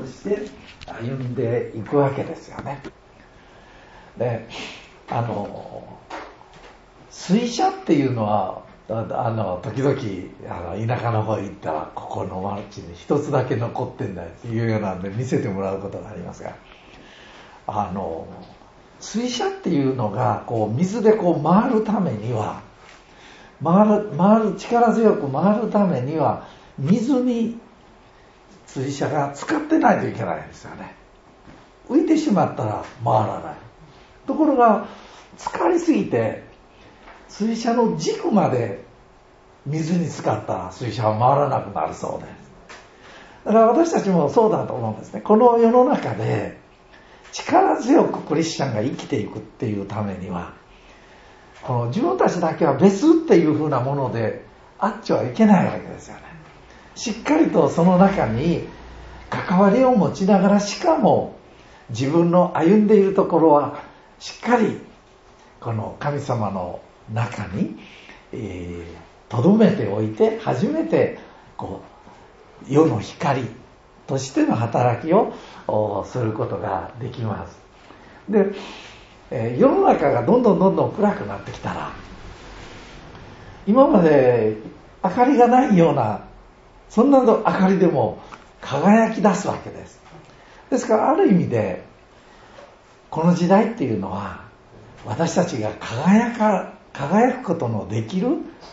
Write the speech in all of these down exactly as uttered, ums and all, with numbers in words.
として歩んでいくわけですよね。で、あの水車っていうのはあの時々あの田舎の方行ったらここの町に一つだけ残ってんだっていうようなんで見せてもらうことがありますが、あの水車っていうのがこう水でこう回るためには回る回る力強く回るためには水に水車が使ってないといけないんですよね。浮いてしまったら回らない。ところが浸かりすぎて水車の軸まで水に浸かったら水車は回らなくなるそうです。だから私たちもそうだと思うんですね。この世の中で力強くクリスチャンが生きていくっていうためには、この自分たちだけは別っていう風なものであっちはいけないわけですよね。しっかりとその中に関わりを持ちながら、しかも自分の歩んでいるところはしっかりこの神様の中にとど、えー、めておいて、初めてこう世の光としての働きをすることができます。で、えー、世の中がどんどんどんどん暗くなってきたら、今まで明かりがないようなそんな明かりでも輝き出すわけです。ですからある意味でこの時代っていうのは私たちが輝か輝くことのできる、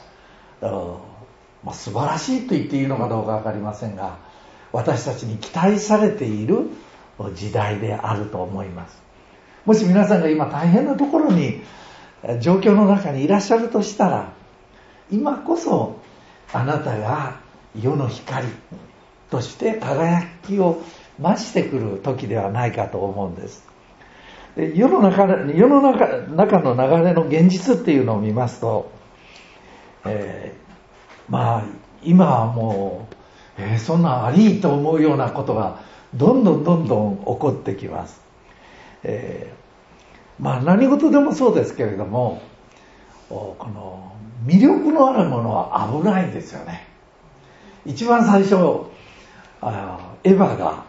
まあ、素晴らしいと言っていいのかどうか分かりませんが、私たちに期待されている時代であると思います。もし皆さんが今大変なところに状況の中にいらっしゃるとしたら、今こそあなたが世の光として輝きを増してくる時ではないかと思うんです。で、世の中、世の中、中の流れの現実っていうのを見ますと、えー、まあ今はもう、えー、そんなんありと思うようなことがどんどんどんどん起こってきます。えー、まあ何事でもそうですけれども、この魅力のあるものは危ないんですよね。一番最初、あエヴァが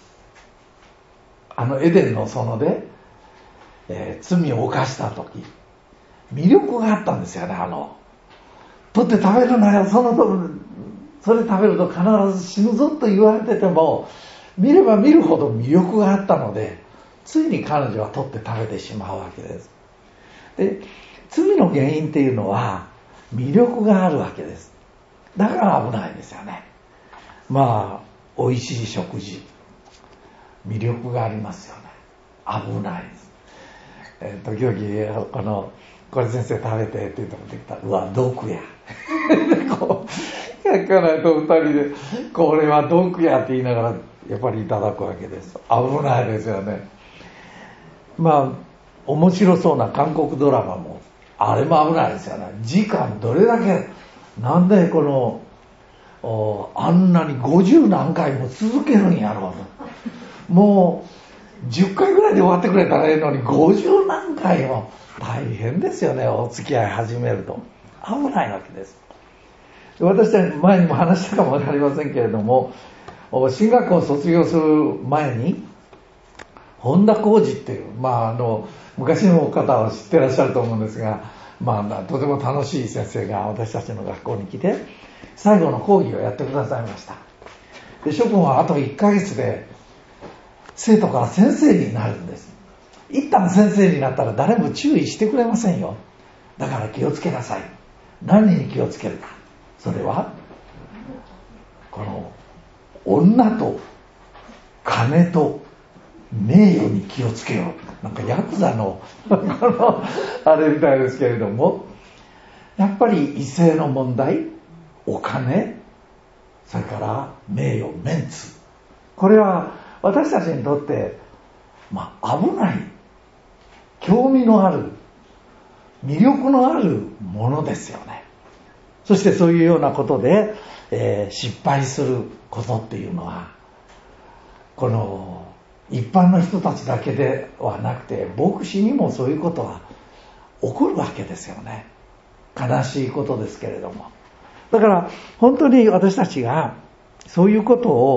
あのエデンの園で、えー、罪を犯した時、魅力があったんですよね。あの取って食べるなよ、そのそれ食べると必ず死ぬぞと言われてても、見れば見るほど魅力があったので、ついに彼女は取って食べてしまうわけです。で、罪の原因っていうのは魅力があるわけです。だから危ないんですよね。まあ美味しい食事、魅力がありますよね。危ないです。えー、時々このこれ先生食べてって言うとこできたら、うわ毒やこうやかないと二人でこれは毒やって言いながらやっぱりいただくわけです。危ないですよね。まあ面白そうな韓国ドラマもあれも危ないですよね。時間どれだけ、なんでこのあんなにごじゅう何回も続けるんやろうと。もうじゅっかいぐらいで終わってくれたらええのにごじゅう何回も大変ですよね。お付き合い始めると危ないわけです。私たち前にも話したかもわかりませんけれども、進学校を卒業する前に本田浩二っていう、まあ、あの昔の方は知ってらっしゃると思うんですが、まあ、とても楽しい先生が私たちの学校に来て最後の講義をやってくださいました。で、諸君はあといっかげつで生徒から先生になるんです。一旦先生になったら誰も注意してくれませんよ。だから気をつけなさい。何に気をつけるか。それはこの女と金と名誉に気をつけよう。なんかヤクザのこのあれみたいですけれども、やっぱり異性の問題、お金、それから名誉、メンツ、これは私たちにとって、まあ、危ない、興味のある、魅力のあるものですよね。そしてそういうようなことで、えー、失敗することっていうのは、この一般の人たちだけではなくて、牧師にもそういうことは起こるわけですよね。悲しいことですけれども。だから本当に私たちがそういうことを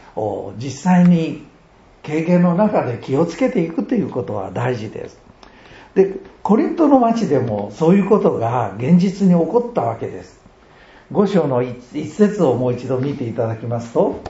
実際に経験の中で気をつけていくということは大事です。で、コリントの町でもそういうことが現実に起こったわけです。ご章の一節をもう一度見ていただきますと、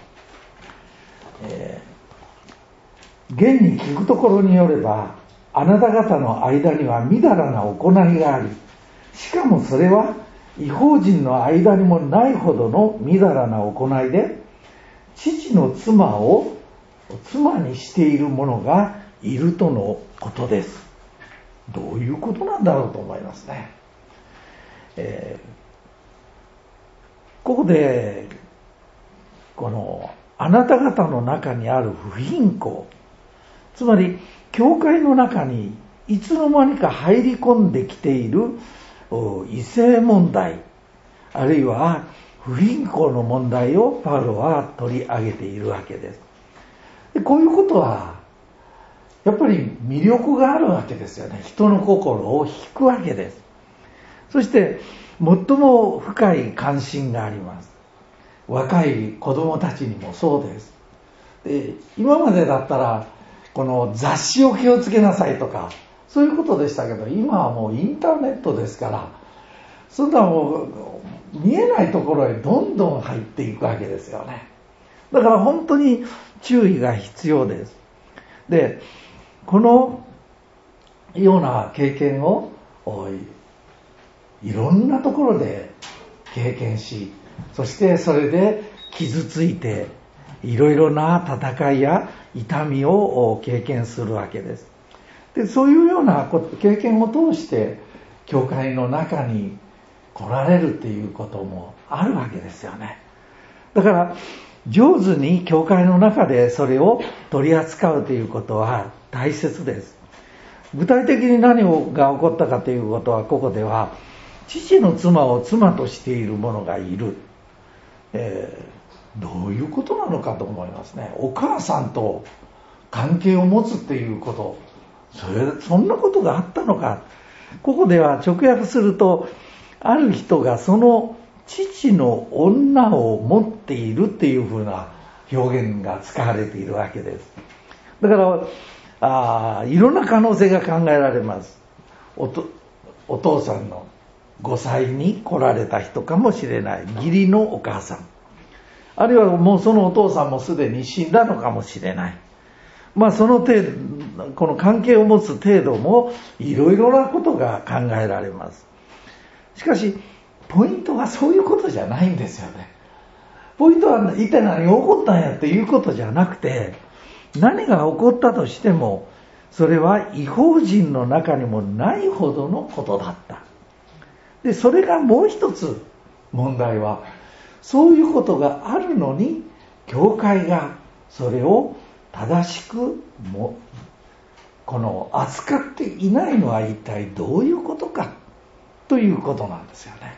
えー、現に聞くところによれば、あなた方の間にはみだらな行いがあり、しかもそれは異邦人の間にもないほどのみだらな行いで、父の妻を妻にしている者がいるとのことです。どういうことなんだろうと思いますね。えー、ここでこのあなた方の中にある不貧困、つまり教会の中にいつの間にか入り込んできている異性問題、あるいは不貧困の問題をパウロは取り上げているわけです。で、こういうことはやっぱり魅力があるわけですよね。人の心を引くわけです。そして最も深い関心があります。若い子供たちにもそうです。で、今までだったらこの雑誌を気をつけなさいとかそういうことでしたけど、今はもうインターネットですから、そんなもう見えないところへどんどん入っていくわけですよね。だから本当に注意が必要です。で、このような経験をいろんなところで経験し、そしてそれで傷ついていろいろな戦いや痛みを経験するわけです。で、そういうような経験を通して教会の中に来られるっていうこともあるわけですよね。だから上手に教会の中でそれを取り扱うということは大切です。具体的に何が起こったかということは、ここでは父の妻を妻としている者がいる、えー、どういうことなのかと思いますね。お母さんと関係を持つっていうこと、それそんなことがあったのか。ここでは直訳すると、ある人がその父の女を持っているっていうふうな表現が使われているわけです。だからあいろんな可能性が考えられます。 お, とお父さんのごさいに来られた人かもしれない、義理のお母さん、あるいはもうそのお父さんもすでに死んだのかもしれない。まあその程度、この関係を持つ程度もいろいろなことが考えられます。しかしポイントはそういうことじゃないんですよね。ポイントは一体何が起こったんやっていうことじゃなくて、何が起こったとしてもそれは異邦人の中にもないほどのことだった。で、それがもう一つ問題は、そういうことがあるのに教会がそれを正しくもこの扱っていないのは一体どういうことかということなんですよね。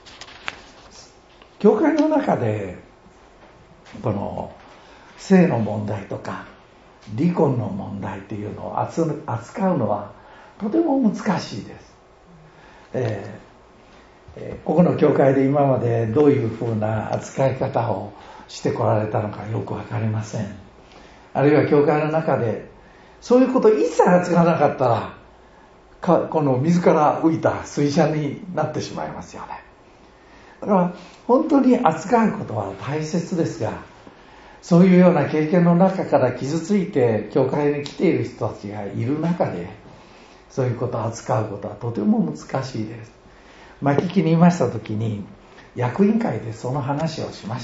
教会の中でこの性の問題とか離婚の問題というのを扱うのはとても難しいです。えーここの教会で今までどういうふうな扱い方をしてこられたのかよくわかりません。あるいは教会の中でそういうこと一切扱わなかったらかこの水から浮いた水車になってしまいますよね。だから本当に扱うことは大切ですが、そういうような経験の中から傷ついて教会に来ている人たちがいる中でそういうことを扱うことはとても難しいです。まあ、聞きにいましたときに役員会でその話をしました。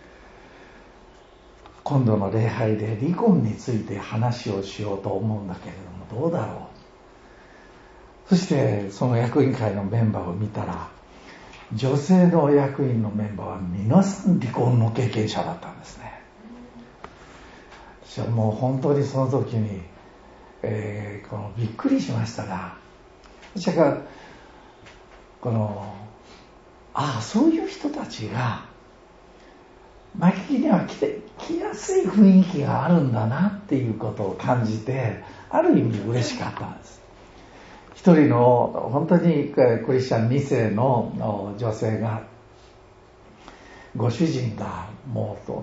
今度の礼拝で離婚について話をしようと思うんだけれどもどうだろう。そしてその役員会のメンバーを見たら、女性の役員のメンバーは皆さん離婚の経験者だったんですね。私はもう本当にその時に、えー、このびっくりしましたが、私はこのああそういう人たちが巻きには来て来やすい雰囲気があるんだなっていうことを感じて、ある意味嬉しかったんです。一人の本当にクリスチャンに世の女性が、ご主人がもう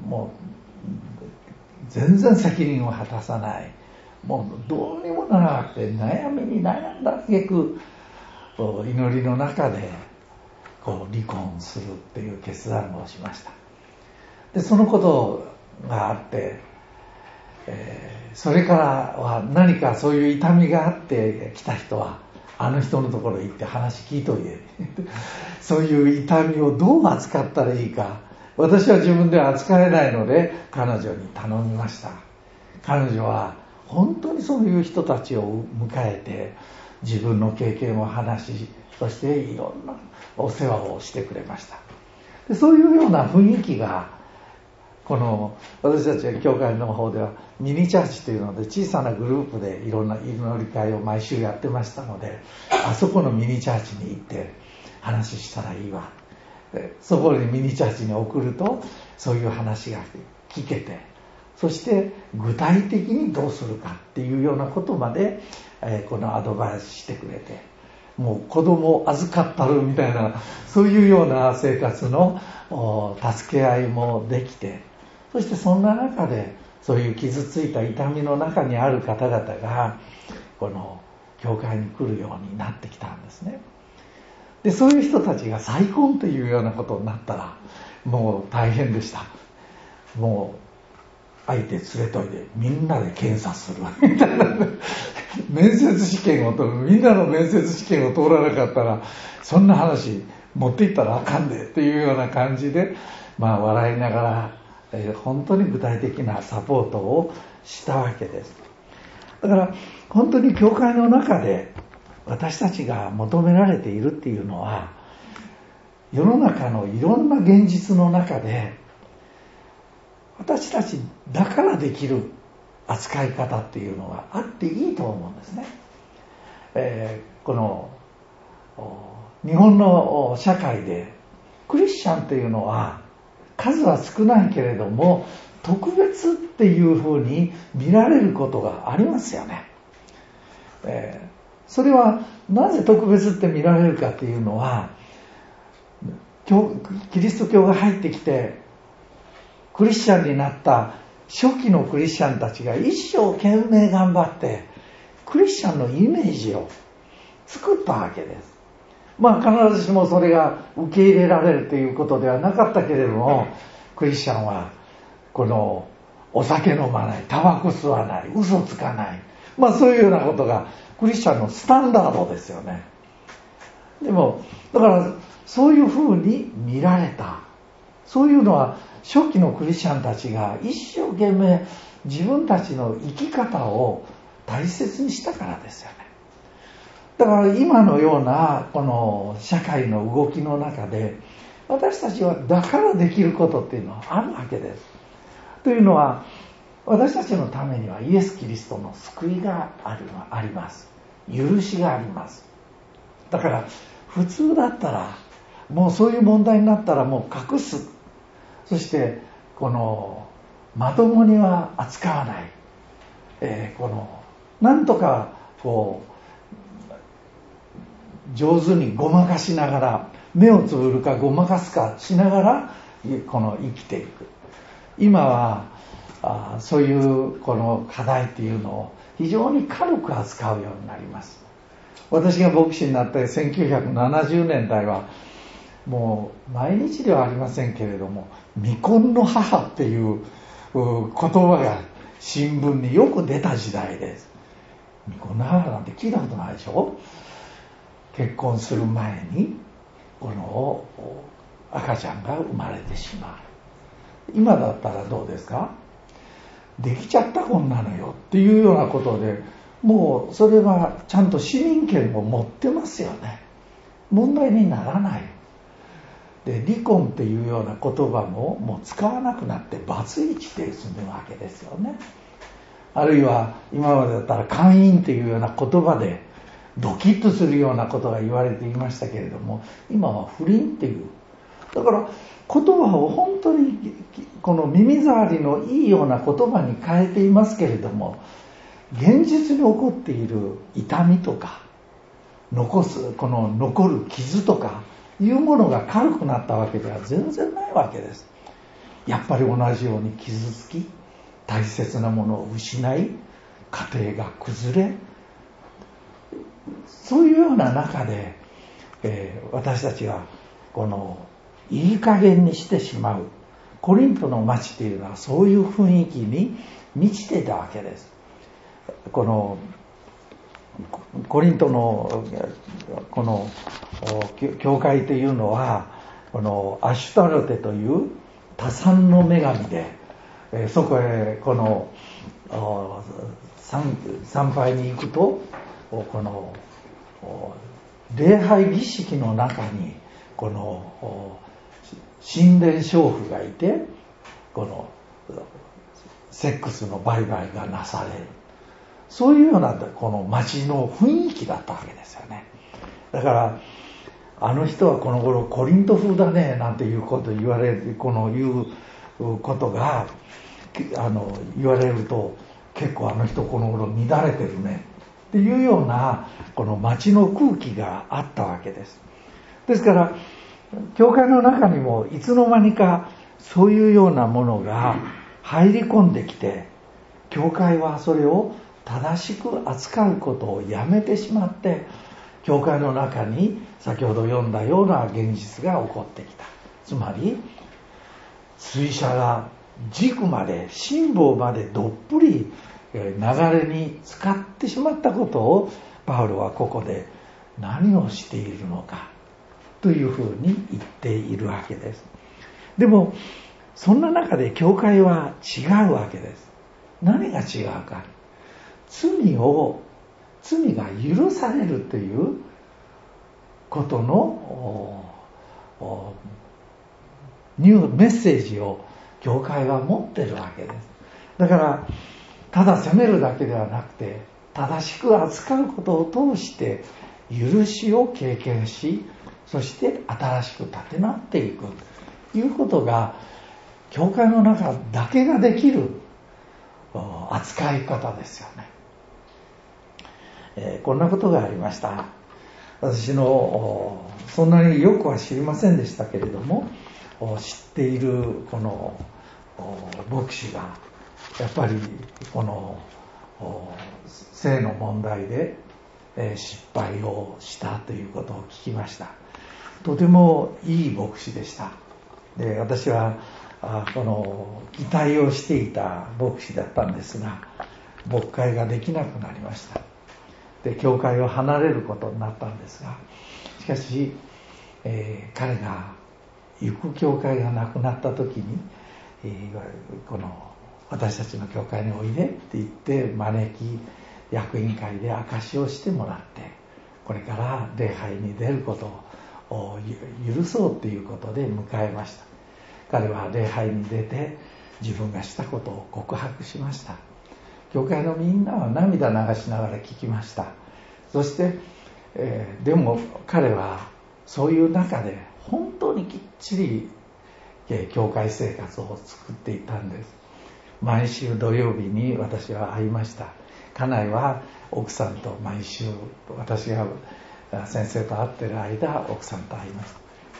もう全然責任を果たさない、もうどうにもならなくて悩みに悩んだ挙句、祈りの中でこう離婚するっていう決断をしました。でそのことがあって、えー、それからは何かそういう痛みがあって来た人はあの人のところへ行って話聞いといてそういう痛みをどう扱ったらいいか、私は自分では扱えないので彼女に頼みました。彼女は本当にそういう人たちを迎えて自分の経験を話し、そしていろんなお世話をしてくれました。でそういうような雰囲気がこの私たちは教会の方ではミニチャーチというので小さなグループでいろんな祈り会を毎週やってましたので、あそこのミニチャーチに行って話したらいいわ、そこにミニチャーチに送るとそういう話が聞けて、そして具体的にどうするかっていうようなことまで、えー、このアドバイスしてくれて、もう子供を預かったるみたいなそういうような生活の助け合いもできて、そしてそんな中でそういう傷ついた痛みの中にある方々がこの教会に来るようになってきたんですね。でそういう人たちが再婚というようなことになったらもう大変でした。もう相手連れといてみんなで検査するみたいな面接試験を取る、みんなの面接試験を通らなかったらそんな話持っていったらあかんでっていうような感じで、まあ笑いながら、えー、本当に具体的なサポートをしたわけです。だから本当に教会の中で私たちが求められているっていうのは、世の中のいろんな現実の中で私たちだからできる扱い方っていうのがあっていいと思うんですね。えー、この日本の社会でクリスチャンというのは数は少ないけれども特別っていうふうに見られることがありますよね。えー、それはなぜ特別って見られるかっていうのは、キリスト教が入ってきてクリスチャンになった初期のクリスチャンたちが一生懸命頑張ってクリスチャンのイメージを作ったわけです。まあ必ずしもそれが受け入れられるということではなかったけれども、クリスチャンはこのお酒飲まない、タバコ吸わない、嘘つかない、まあそういうようなことがクリスチャンのスタンダードですよね。でもだからそういうふうに見られた、そういうのは初期のクリスチャンたちが一生懸命自分たちの生き方を大切にしたからですよね。だから今のようなこの社会の動きの中で私たちはだからできることっていうのはあるわけです。というのは私たちのためにはイエス・キリストの救いがあるあります。許しがあります。だから普通だったらもうそういう問題になったらもう隠す、そしてこのまともには扱わない、えー、このなんとかこう上手にごまかしながら、目をつぶるかごまかすかしながらこの生きていく。今はあそういうこの課題っていうのを非常に軽く扱うようになります。私が牧師になってせんきゅうひゃくななじゅうねんだいはもう毎日ではありませんけれども、未婚の母っていう言葉が新聞によく出た時代です。未婚の母なんて聞いたことないでしょ。結婚する前にこの赤ちゃんが生まれてしまう。今だったらどうですか。できちゃったこんなのよっていうようなことで、もうそれはちゃんと市民権を持ってますよね。問題にならない。で離婚っていうような言葉ももう使わなくなってバツイチで済むわけですよね。あるいは今までだったら姦淫っていうような言葉でドキッとするようなことが言われていましたけれども、今は不倫っていう、だから言葉を本当にこの耳障りのいいような言葉に変えていますけれども、現実に起こっている痛みとか残すこの残る傷とかいうものが軽くなったわけでは全然ないわけです。 やっぱり同じように傷つき、大切なものを失い、家庭が崩れ、そういうような中で、えー、私たちはこのいい加減にしてしまう。コリントの町っていうのはそういう雰囲気に満ちていたわけです。このコリントのこの教会というのは、このアシュタロテという多産の女神で、えー、そこへこの参拝に行くと、この礼拝儀式の中にこの神殿娼婦がいて、このセックスの売買がなされる、そういうようなこの街の雰囲気だったわけですよね。だからあの人はこの頃コリント風だねなんていうこと言われる、この言うことがあの言われると、結構あの人この頃乱れてるねっていうようなこの街の空気があったわけです。ですから教会の中にもいつの間にかそういうようなものが入り込んできて、教会はそれを正しく扱うことをやめてしまって、教会の中に先ほど読んだような現実が起こってきた。つまり水車が軸まで心棒までどっぷり流れに使ってしまったことを、パウロはここで何をしているのかというふうに言っているわけです。でもそんな中で教会は違うわけです。何が違うか、罪を罪が許されるということのニューメッセージを教会は持っているわけです。だからただ責めるだけではなくて、正しく扱うことを通して許しを経験し、そして新しく立て直っていくということが教会の中だけができる扱い方ですよね。えー、こんなことがありました。私のそんなによくは知りませんでしたけれども、知っているこの牧師がやっぱりこの性の問題で失敗をしたということを聞きました。とてもいい牧師でした。で、私はこの期待をしていた牧師だったんですが、牧会ができなくなりました。で、教会を離れることになったんですが、しかし、えー、彼が行く教会がなくなった時に、えー、この私たちの教会においでって言って招き、役員会で証しをしてもらって、これから礼拝に出ることを許そうということで迎えました。彼は礼拝に出て自分がしたことを告白しました。教会のみんなは涙流しながら聞きました。そして、えー、でも彼はそういう中で本当にきっちり、えー、教会生活を作っていたんです。毎週土曜日に私は会いました。家内は奥さんと毎週、私が先生と会っている間奥さんと会いました。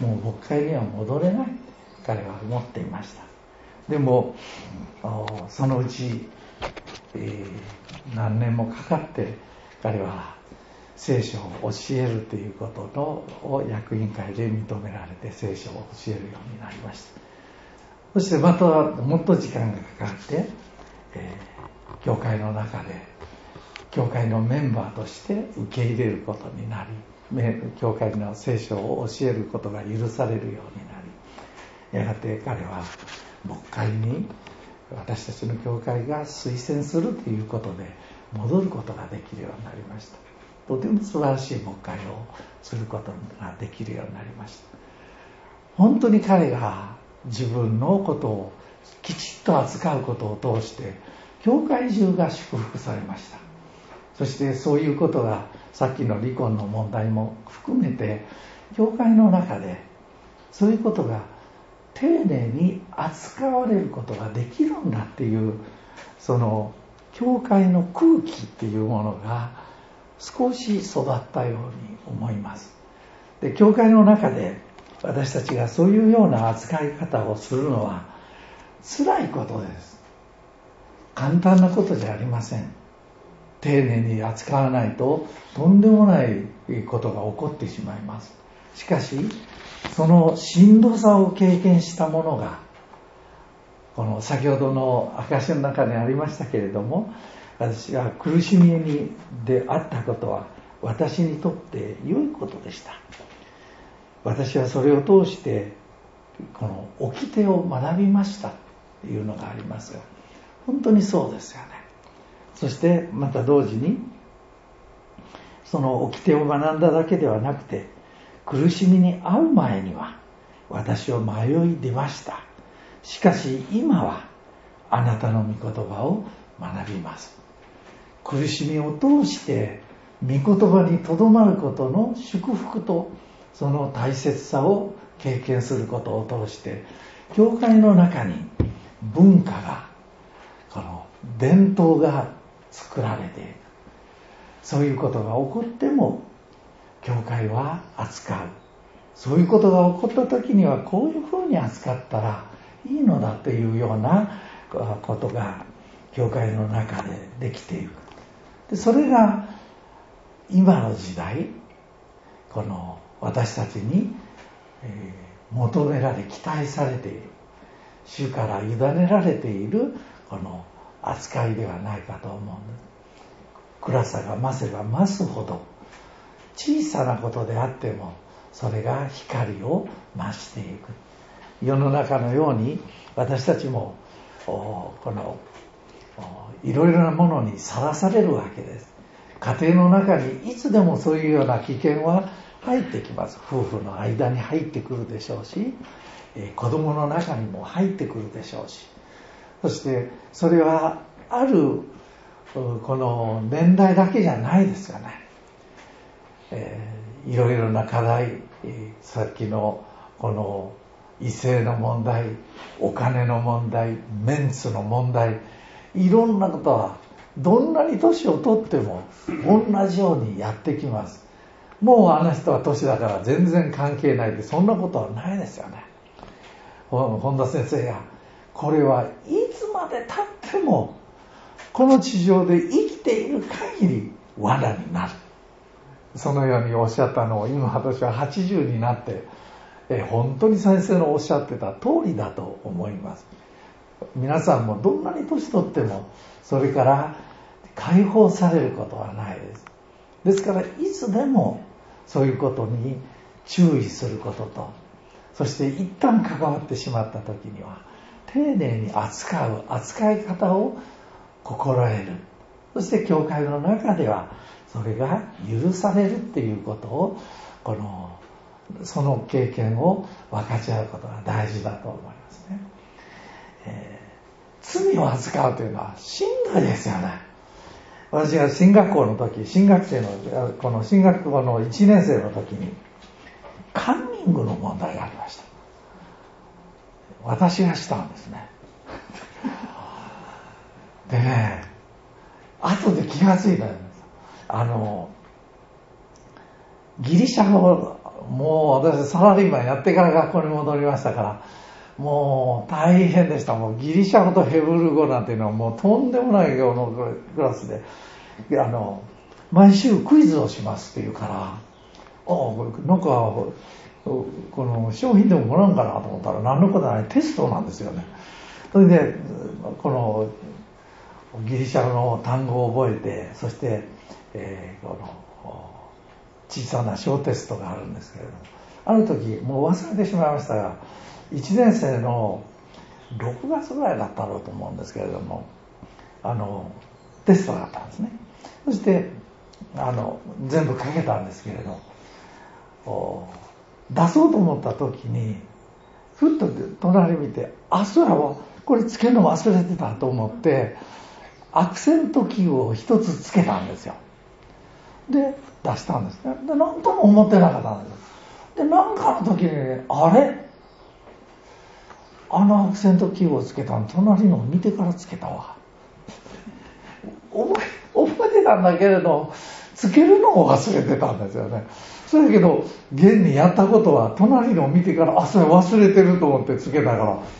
もう牧会には戻れない、彼は思っていました。でもそのうち、えー、何年もかかって彼は聖書を教えるということのを役員会で認められて聖書を教えるようになりました。そしてまたもっと時間がかかって、えー、教会の中で教会のメンバーとして受け入れることになり、教会の聖書を教えることが許されるようになり、やがて彼は牧会に私たちの教会が推薦するということで戻ることができるようになりました。とても素晴らしい牧会をすることができるようになりました。本当に彼が自分のことをきちっと扱うことを通して教会中が祝福されました。そしてそういうことがさっきの離婚の問題も含めて教会の中でそういうことが丁寧に扱われることができるんだっていう、その教会の空気っていうものが少し育ったように思います。で、教会の中で私たちがそういうような扱い方をするのは辛いことです。簡単なことじゃありません。丁寧に扱わないととんでもないことが起こってしまいます。しかしそのしんどさを経験したものが、この先ほどの証の中にありましたけれども、私が苦しみにであったことは私にとって良いことでした。私はそれを通してこの掟を学びましたというのがありますが、本当にそうですよね。そしてまた同時にその掟を学んだだけではなくて、苦しみに遭う前には私は迷い出ました。しかし今はあなたの御言葉を学びます。苦しみを通して御言葉にとどまることの祝福とその大切さを経験することを通して、教会の中に文化が、この伝統が作られている。そういうことが起こっても教会は扱う。そういうことが起こった時にはこういうふうに扱ったらいいのだというようなことが教会の中でできていく。でそれが今の時代、この私たちに、えー、求められ期待されている、主から委ねられているこの扱いではないかと思うんです。暗さが増せば増すほど、小さなことであってもそれが光を増していく。世の中のように私たちもこのいろいろなものにさらされるわけです。家庭の中にいつでもそういうような危険は入ってきます。夫婦の間に入ってくるでしょうし、子供の中にも入ってくるでしょうし、そしてそれはあるこの年代だけじゃないですよね。えー、いろいろな課題、えー、さっきのこの異性の問題、お金の問題、メンツの問題、いろんなことはどんなに年を取っても同じようにやってきます。もうあの人は年だから全然関係ないって、そんなことはないですよね。本田先生が、これはいつまで経ってもこの地上で生きている限り罠になる。そのようにおっしゃったのを今私ははちじゅうになってえ本当に先生のおっしゃってた通りだと思います。皆さんもどんなに年取ってもそれから解放されることはないです。ですからいつでもそういうことに注意することと、そして一旦関わってしまった時には丁寧に扱う扱い方を心得る。そして教会の中ではそれが許されるっていうことを、このその経験を分かち合うことが大事だと思いますね。えー、罪を扱うというのはしんどいですよね。私が進学校の時、新学生のこの進学校のいちねん生の時にカンニングの問題がありました。私がしたんですね。でね、後で気がついたんです。あのギリシャ語、もう私サラリーマンやってから学校に戻りましたから、もう大変でした。もうギリシャ語とヘブル語なんていうのはもうとんでもない量のクラスで、あの毎週クイズをしますって言うから、ああなんかこの商品でももらうんかなと思ったら何のことないテストなんですよね。それでこのギリシャ語の単語を覚えて、そして、えー、この小さな小テストがあるんですけれども、ある時もう忘れてしまいましたが、いちねん生のろくがつぐらいだったろうと思うんですけれども、あのテストがあったんですね。そしてあの全部書けたんですけれど、出そうと思った時にふっと隣見て、あ、そうやわ、これつけるの忘れてたと思ってアクセントキーを一つつけたんですよ。で出したんですね。で何とも思ってなかったんですよ。で何かの時に、あれあのアクセントキーをつけたの隣の見てからつけたわ覚え、覚えてたんだけれどつけるのを忘れてたんですよね。それだけど現にやったことは隣の見てから、あ、それ忘れてると思ってつけたから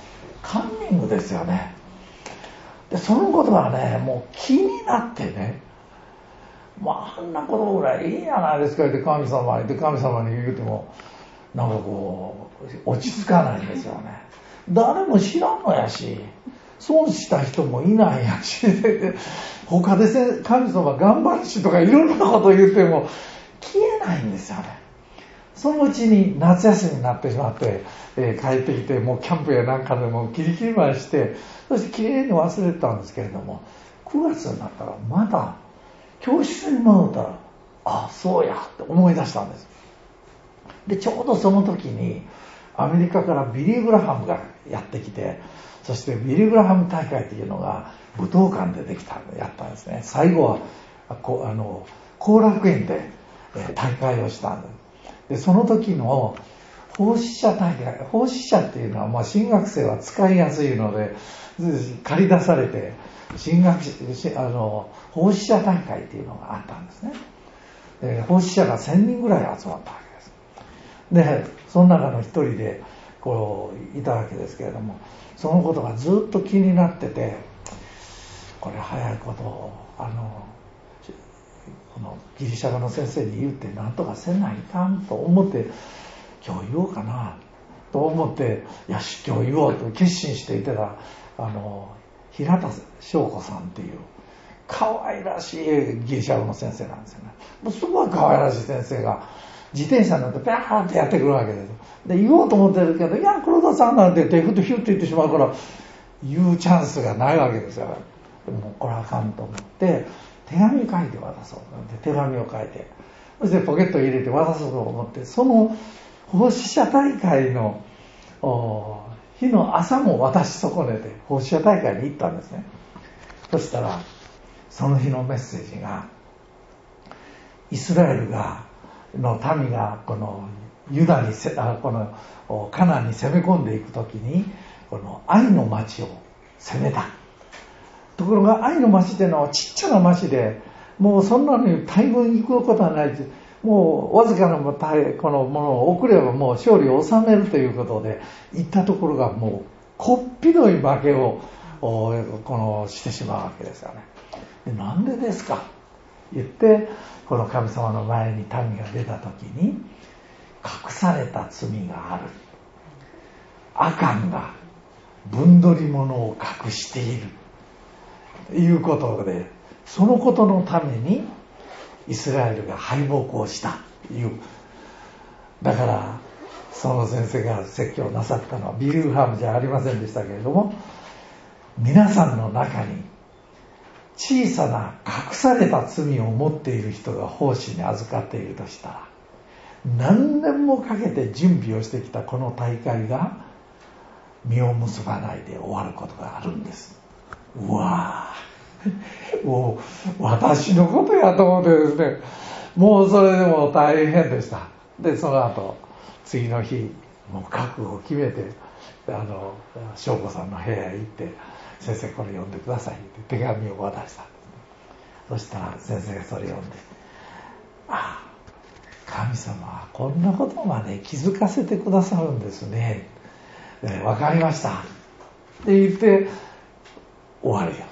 カンニングですよね。でそのことがねもう気になってね、まあ、あんなことぐらいいいじゃないですかって神様に、神様に言うてもなんかこう落ち着かないんですよね。誰も知らんのやし、損した人もいないやし、他で神様頑張るしとかいろんなこと言っても消えないんですよね。そのうちに夏休みになってしまって、えー、帰ってきてもうキャンプやなんかでもキリキリまでして、そしてきれいに忘れてたんですけれども、くがつになったらまた教室に戻ったら、あ、そうやって思い出したんです。でちょうどその時にアメリカからビリー・グラハムがやってきて、そしてビリー・グラハム大会っていうのが武道館でできたやったんですね。最後はこあの後楽園で、えー、大会をしたんです。でその時の奉仕者大会、奉仕者っていうのは、まあ、新学生は使いやすいので借り出されて新学あの奉仕者大会っていうのがあったんですね。で奉仕者がせんにんぐらい集まったわけです。でその中の一人でこういたわけですけれども、そのことがずっと気になってて、これ早いことあのこのギリシャ語の先生に言って何とかせないかんと思って、今日言おうかなと思って、よし今日言おうと決心していたら、あの平田翔子さんっていう可愛らしいギリシャ語の先生なんですよね。もうすごい可愛らしい先生が自転車に乗ってピャーってやってくるわけです。で言おうと思ってるけど、いや黒田さんなんて手振ってヒュッと言ってしまうから言うチャンスがないわけですよ。でもこれあかんと思って手紙書いて渡そうで手紙を書いて、そしてポケットに入れて渡そうと思って、その奉仕者大会の日の朝も渡し損ねて奉仕者大会に行ったんですね。そしたらその日のメッセージが、イスラエルがの民がこのユダにあこのカナンに攻め込んでいくときに、この愛の町を攻めた。ところが愛の町っていうのはちっちゃな町で、もうそんなのに大軍行くことはないし、もうわずかなこのものを送ればもう勝利を収めるということで行ったところが、もうこっぴどい負けをこのしてしまうわけですよね。でなんでですか言って、この神様の前に民が出た時に、隠された罪がある、アカンが分取り物を隠しているということで、そのことのためにイスラエルが敗北をしたという。だからその先生が説教なさったのはビリー・グラハムじゃありませんでしたけれども、皆さんの中に小さな隠された罪を持っている人が奉仕に預かっているとしたら、何年もかけて準備をしてきたこの大会が実を結ばないで終わることがあるんです。うわぁもう私のことやと思ってですね、もうそれでも大変でした。でその後次の日もう覚悟を決めて、あの翔子さんの部屋へ行って、先生これ読んでくださいって手紙を渡したんです。そしたら先生がそれ読んで、ああ神様はこんなことまで気づかせてくださるんですね、えわかりましたって言って終わりよ。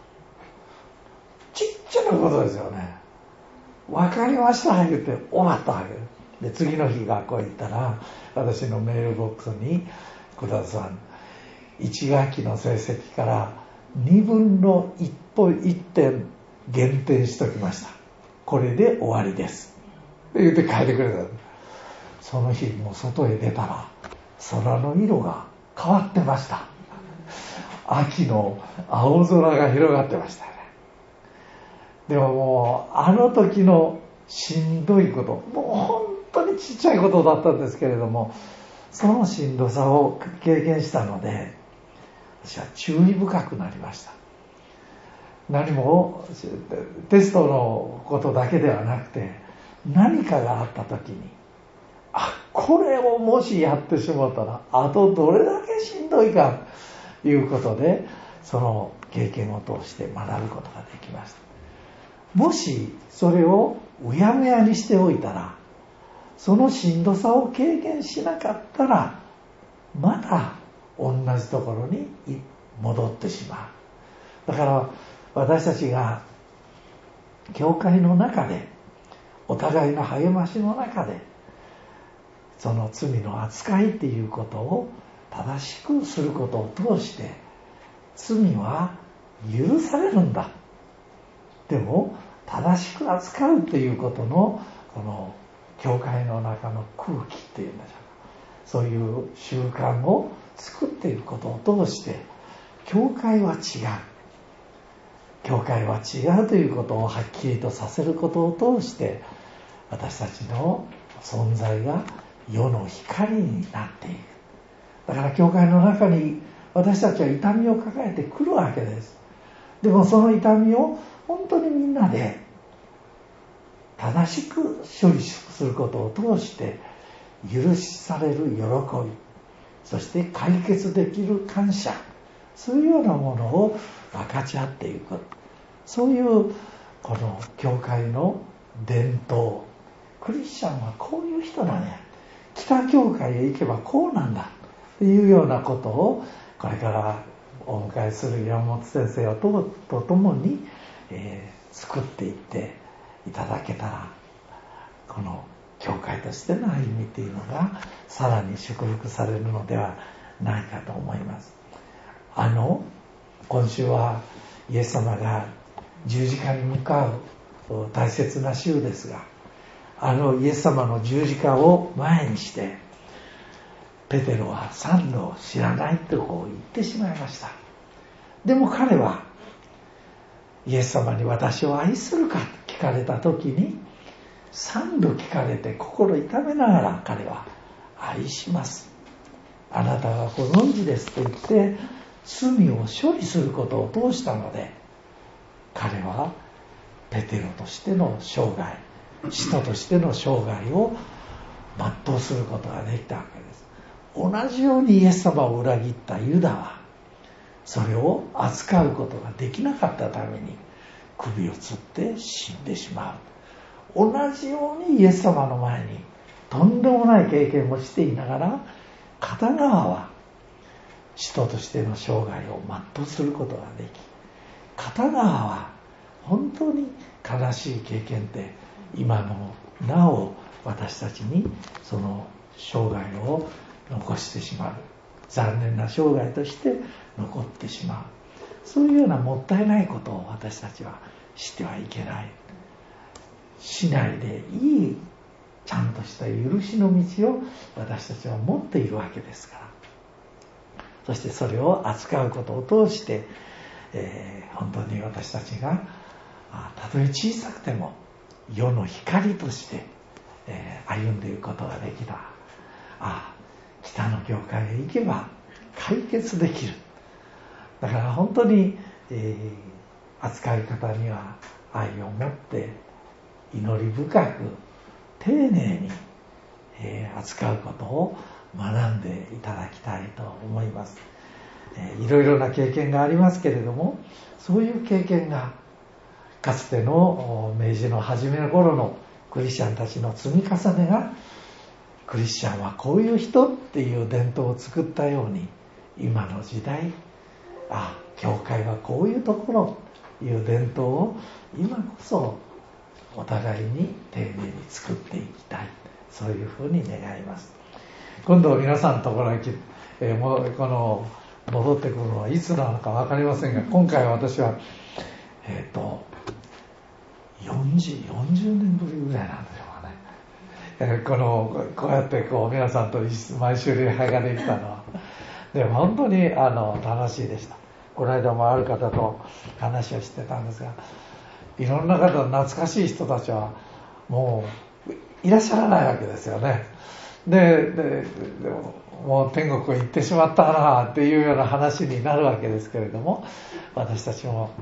ちっちゃなことですよね。わかりました言って終わったわけで、次の日学校行ったら、私のメールボックスに、黒田さんいち学期の成績からにぶんのいってん減点しときました、これで終わりですって言って書いてくれた。その日もう外へ出たら空の色が変わってました。秋の青空が広がってましたよね。でももうあの時のしんどいこと、もう本当にちっちゃいことだったんですけれども、そのしんどさを経験したので、私は注意深くなりました。何もテストのことだけではなくて、何かがあった時に、あ、これをもしやってしまったらあとどれだけしんどいかということで、その経験を通して学ぶことができました。もしそれをうやむやにしておいたら、そのしんどさを経験しなかったら、また同じところに戻ってしまう。だから私たちが教会の中でお互いの励ましの中でその罪の扱いっていうことを正しくすることを通して罪は許されるんだ。でも正しく扱うということのこの教会の中の空気っていうんでしょうか、そういう習慣を作っていくことを通して教会は違う教会は違うということをはっきりとさせることを通して私たちの存在が世の光になっていく。だから教会の中に私たちは痛みを抱えてくるわけです。でもその痛みを本当にみんなで正しく処理することを通して許される喜び、そして解決できる感謝、そういうようなものを分かち合っていく、そういうこの教会の伝統、クリスチャンはこういう人なんや、北教会へ行けばこうなんだというようなことをこれからお迎えする山本先生ととともに、えー、作っていっていただけたら、この教会としての歩みというのがさらに祝福されるのではないかと思います。あの今週はイエス様が十字架に向かう大切な週ですが、あのイエス様の十字架を前にしてペテロは三度知らないとこう言ってしまいました。でも彼はイエス様に私を愛するか聞かれた時に三度聞かれて心痛めながら彼は愛します、あなたはご存知ですと言って罪を処理することを通したので、彼はペテロとしての生涯、使徒としての生涯を全うすることができたわけです。同じようにイエス様を裏切ったユダはそれを扱うことができなかったために首を吊って死んでしまう。同じようにイエス様の前にとんでもない経験をしていながら、片側は使徒としての生涯を全うすることができ、片側は本当に悲しい経験って今もなお私たちにその生涯を残してしまう、残念な生涯として残ってしまう、そういうようなもったいないことを私たちはしてはいけない。しないでいいちゃんとした許しの道を私たちは持っているわけですから、そしてそれを扱うことを通して、えー、本当に私たちがたとえ小さくても世の光として、えー、歩んでいくことができた。あ、北の教会へ行けば解決できる。だから本当に、えー、扱い方には愛を持って祈り深く丁寧に、えー、扱うことを学んでいただきたいと思います。えー、いろいろな経験がありますけれども、そういう経験がかつての明治の初めの頃のクリスチャンたちの積み重ねが、クリスチャンはこういう人っていう伝統を作ったように、今の時代、あ、教会はこういうところという伝統を今こそお互いに丁寧に作っていきたい、そういうふうに願います。今度皆さんのところに、えー、もうこの戻ってくるのはいつなのか分かりませんが、今回私はえっ、ー、とよんじゅう、よんじゅうねんぶりぐらいなんでしょうかね、えー、このこうやってこう皆さんと毎週礼拝ができたのは、でも本当にあの楽しいでした。この間もある方と話をしてたんですが、いろんな方、懐かしい人たちはもういらっしゃらないわけですよね。で、で、でももう天国行ってしまったなっていうような話になるわけですけれども、私たちも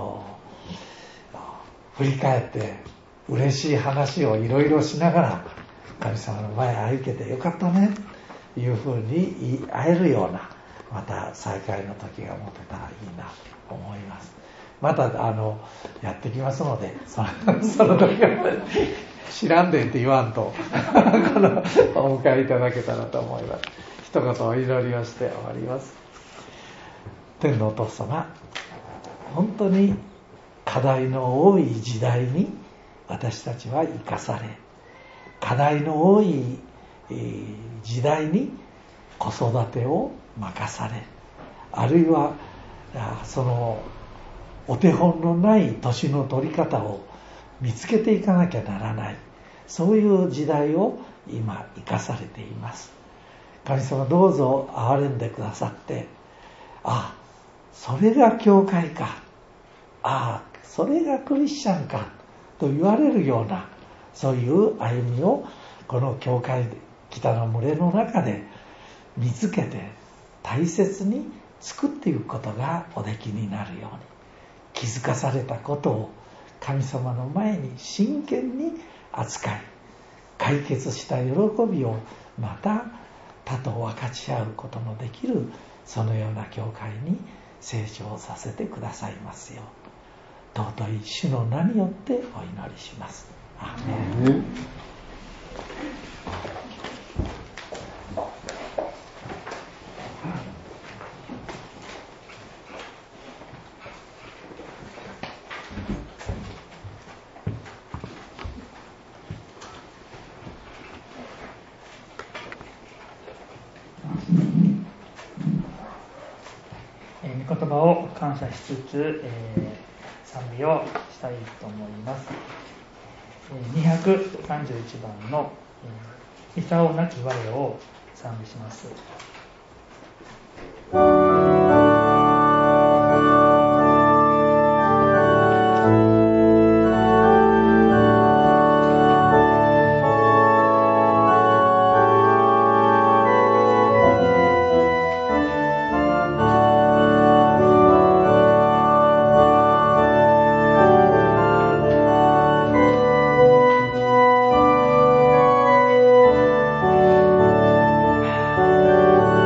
振り返って嬉しい話をいろいろしながら、神様の前歩けてよかったねというふうに言い合えるような、また再会の時が持てたらいいなと思います。またあのやってきますので、その, その時は知らんでって言わんとこのお迎えいただけたらと思います。 一言お祈りをして終わります。天のお父様、本当に課題の多い時代に私たちは生かされ、課題の多い時代に子育てを任され、あるいはそのお手本のない年の取り方を見つけていかなきゃならない、そういう時代を今生かされています。神様、どうぞ憐れんでくださって、あ、それが教会か、あ、それがクリスチャンかと言われるような、そういう歩みをこの教会北の群れの中で見つけて大切に作っていくことがおできになるように、気づかされたことを神様の前に真剣に扱い、解決した喜びをまた他と分かち合うことのできる、そのような教会に成長させてくださいますよう、尊い主の名によってお祈りします。アーメン。 御言葉を感謝しつつ、えー、賛美をしたいと思います。にひゃくさんじゅういちばんの「久男なき我を」を賛美します。 「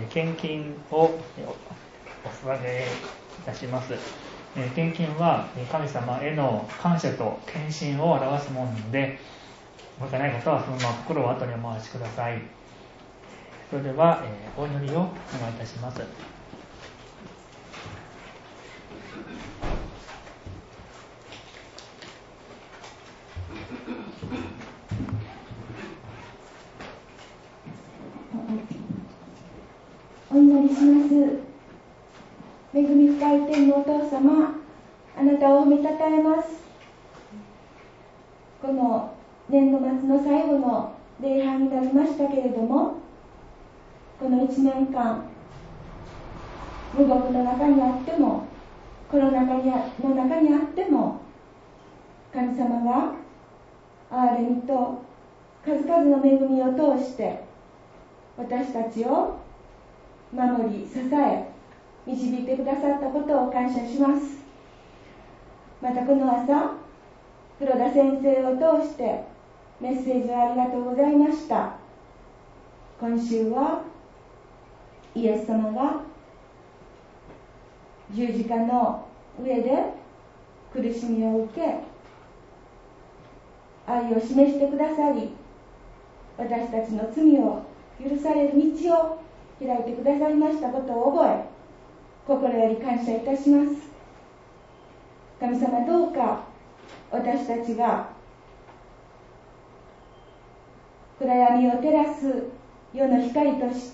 献金をお捧げいたします。献金は神様への感謝と献身を表すもので、持たない方はそのまま心を後にお回しください。それではお祈りをお願いいたします。 お祈りします。恵み深い天のお父様、あなたを褒めたたえます。この年度末の最後の礼拝になりましたけれども、このいちねんかん無国の中にあってもコロナ禍の中にあっても、神様が憐れみと数々の恵みを通して私たちを守り支え導いてくださったことを感謝します。またこの朝、黒田先生を通してメッセージをありがとうございました。今週はイエス様が十字架の上で苦しみを受け、愛を示してくださり、私たちの罪を許される道を開いてくださいましたことを覚え、心より感謝いたします。神様、どうか私たちが暗闇を照らす世の光として、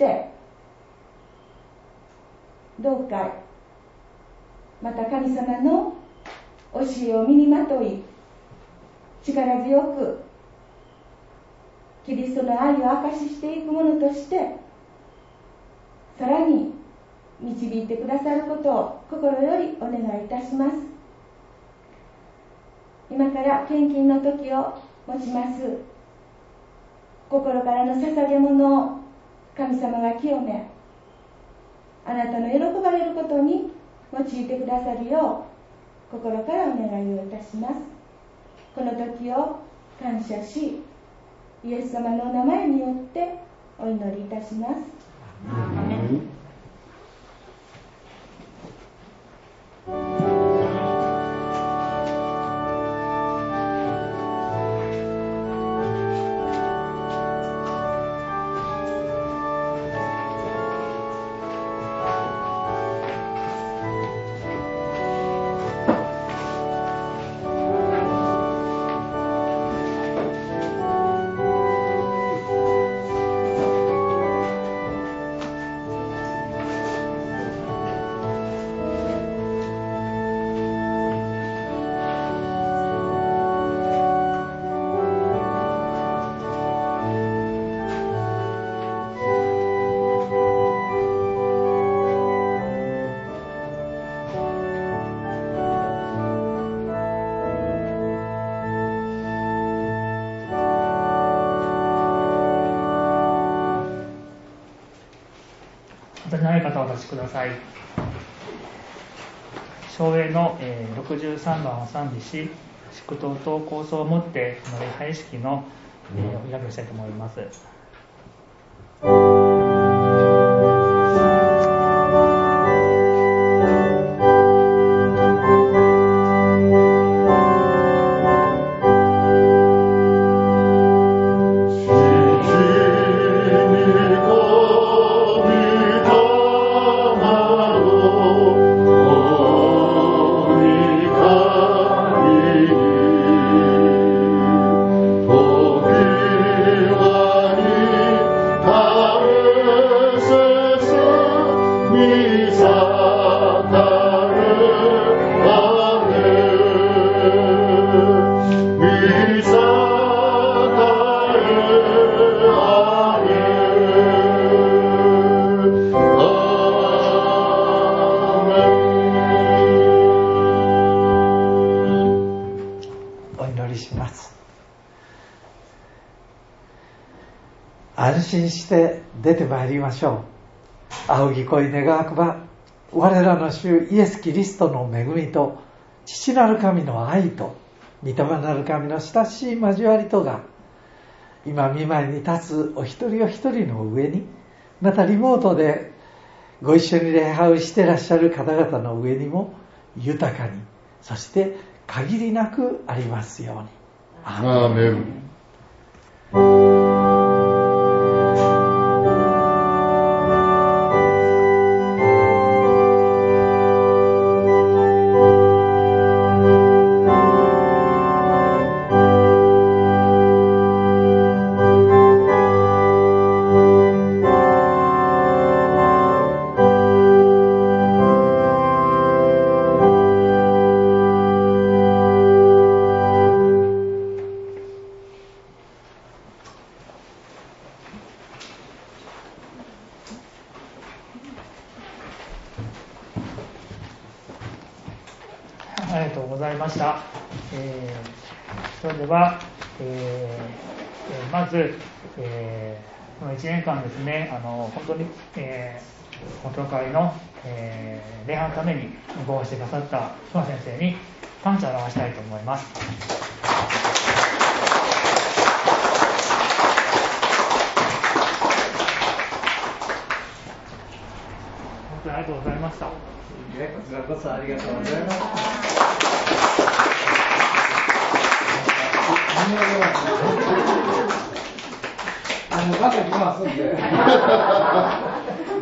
どうかまた神様の教えを身にまとい、力強くキリストの愛を証ししていくものとしてさらに導いてくださることを心よりお願いいたします。今から献金の時を持ちます。心からの捧げ物を神様が清め、あなたの喜ばれることに用いてくださるよう心からお願いをいたします。この時を感謝し、イエス様のお名前によってお祈りいたします。アーメン。 ない方お立ちください。昭栄の、えー、ろくじゅうさんばんを賛美し、祝祷と構想をもってこの礼拝式の、えー、お開きをしたいと思います。 安心して出てまいりましょう。仰ぎ恋願わくば、我らの主イエス・キリストの恵みと父なる神の愛と御霊なる神の親しい交わりとが、今御前に立つお一人お一人の上に、またリモートでご一緒に礼拝をしてらっしゃる方々の上にも豊かに、そして限りなくありますように。アーメン。 ありがとうございました。えー、それでは、えー、まず、えー、このいちねんかんですね、あの本当に、えー、お教会の、えー、礼拝のためにご応募してくださった熊先生に感謝を表したいと思います。本当にありがとうございました。 こちらこそありがとうございます。あの、また来ますんで。 あ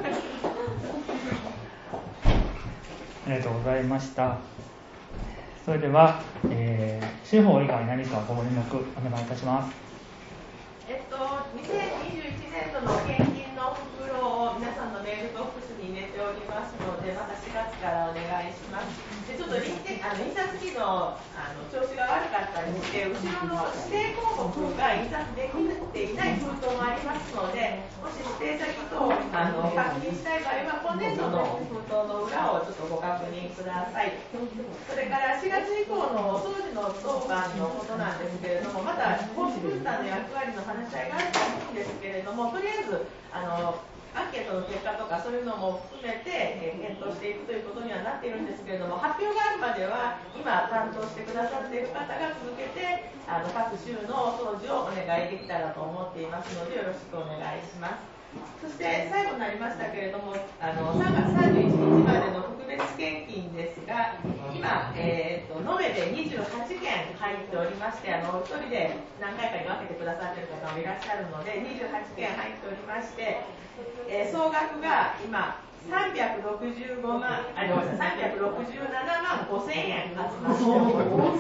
りがとうございました。それでは、えー、司法以外何かご連絡お願いいたします。 えっと、にせんにじゅういちねんどの献金の袋を皆さんのメールボックスに入れておりますので、またしがつからお願いします。でちょっと印あの印刷機のあの調子が悪かったりして、後ろの指定項目が印刷できていない封筒もありますので、もし指定先等あの確認したい場合は、今年度の封筒の裏をちょっとご確認ください。それからしがつ以降のお掃除の当番のことなんですけれども、また奉仕分担の役割の話し合いがあると思うんですけれども、とりあえずあのアンケートの結果とかそういうのも含めて、えー、検討していくということにはなっているんですけれども、発表があるまでは今担当してくださっている方が続けてあの各州のお掃除をお願いできたらと思っていますので、よろしくお願いします。そして最後になりましたけれども、あのさんがつさんじゅういちにちまでの特別献金ですが、今、えー、と延べでにじゅうはちけん入っておりまして、あのひとりで何回かに分けてくださっている方もいらっしゃるので、にじゅうはちけん入っておりまして、えー、総額が今さんびゃくろくじゅうごまん、あ、ごめんなさい、さんびゃくろくじゅうななまんごせんえん集まっております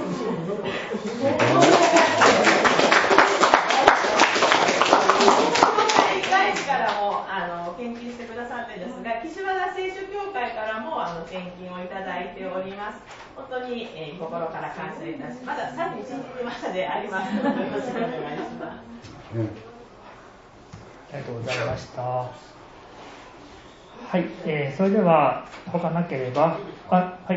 外資からもあの献金してくださってるんですが、岸和田聖書協会からもあの献金をいただいております。本当に、えー、心から感謝いたします。まださんじゅういちにちまでありますので、よろしくお願いします。うん、 ありがとうございました。はい、えー、それでは他なければ、あ、はい。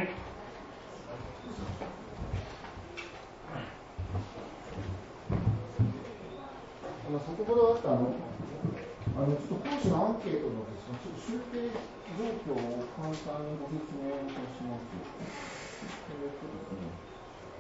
あの先ほどあったあの、あのちょっと講師のアンケートのですね、ちょっと集計状況を簡単にご説明いたします。えーっとですね。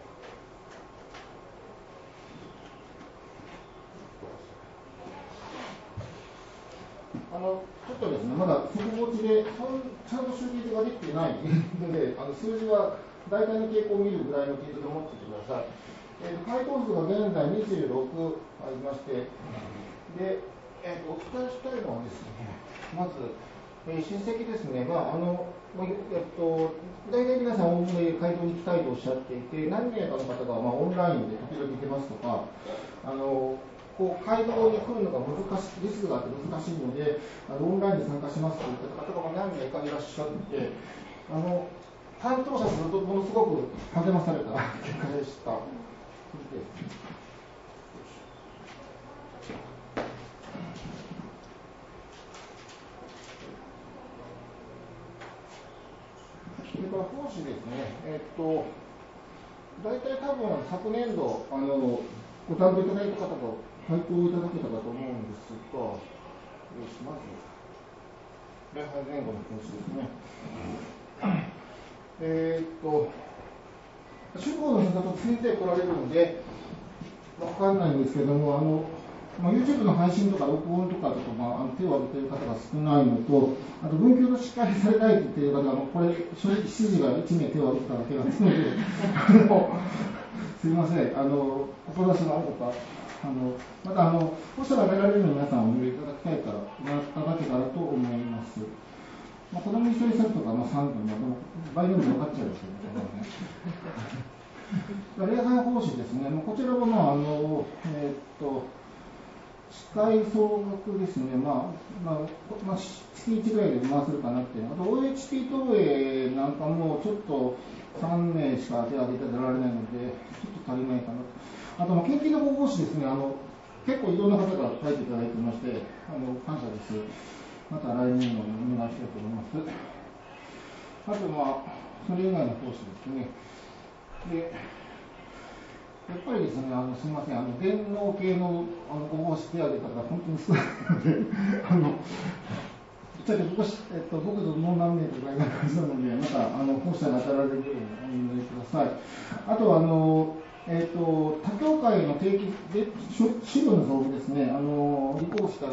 あのちょっとですね、まだ速報値でちゃんと集計ができていないので、あの数字は大体の傾向を見るぐらいの程度で持っていてください。えー、回答数が現在にじゅうろくありまして、で、えー、とお伝えしたいのはですね、まず、えー、親戚ですね、まああのえっと、大体皆さん、おおむね回答に行きたいとおっしゃっていて、何名かの方が、まあ、オンラインで時々出ますとか、あのこう会合に来るのが難しい、リスクがあって難しいので、あのオンラインに参加しますといった方が何名かいらっしゃって、あの担当者するとものすごく励まされた結果でした。それから講師ですね、えっと、大体多分昨年度あのご担当いただいた方が回答いただけたかと思うんですが、よしまず礼拝前後の講師ですね。えっと、主語の方と先生来られるので、わかんないんですけども、あのまあ、YouTube の配信とか録音とかだと、まあ、あの手を挙げている方が少ないのと、あと文教の司会されたいと言っている方は、これ、正直、執事がいち名手を挙げただけなんですので、あのすみません、あのお話があるとか、あのまたあの、こうしたら挙げられるように皆さんお見えいただきたいから、いただけたらと思います。まあ、子供一人セットがまあさんびょう、でも倍でも分かっちゃうんですけどね。礼拝奉仕ですね、こちらは、まああのえー、っと司会総額ですね、まあまあまあ、月いちぐらいで回せるかなっていう、あと オーエイチピー 投影なんかもちょっとさん名しか手挙げてられないので、ちょっと足りないかなと。あと、献金の奉仕ですね、あの結構いろんな方が書いていただいてまして、あの感謝です。また来年もお願いしたいと思います。あと、まあ、それ以外の奉仕ですね。でやっぱりですね、あのすみません、あの電脳系のあのご奉仕手挙げた方が本当に少ないので、あのぶっちゃけ僕、えっと、僕ともう何名とかいう感じなので、またあの奉仕に当たられるようにお祈りください。あとあのえー、と他教会の定期で資料の造具ですね、あの立候補した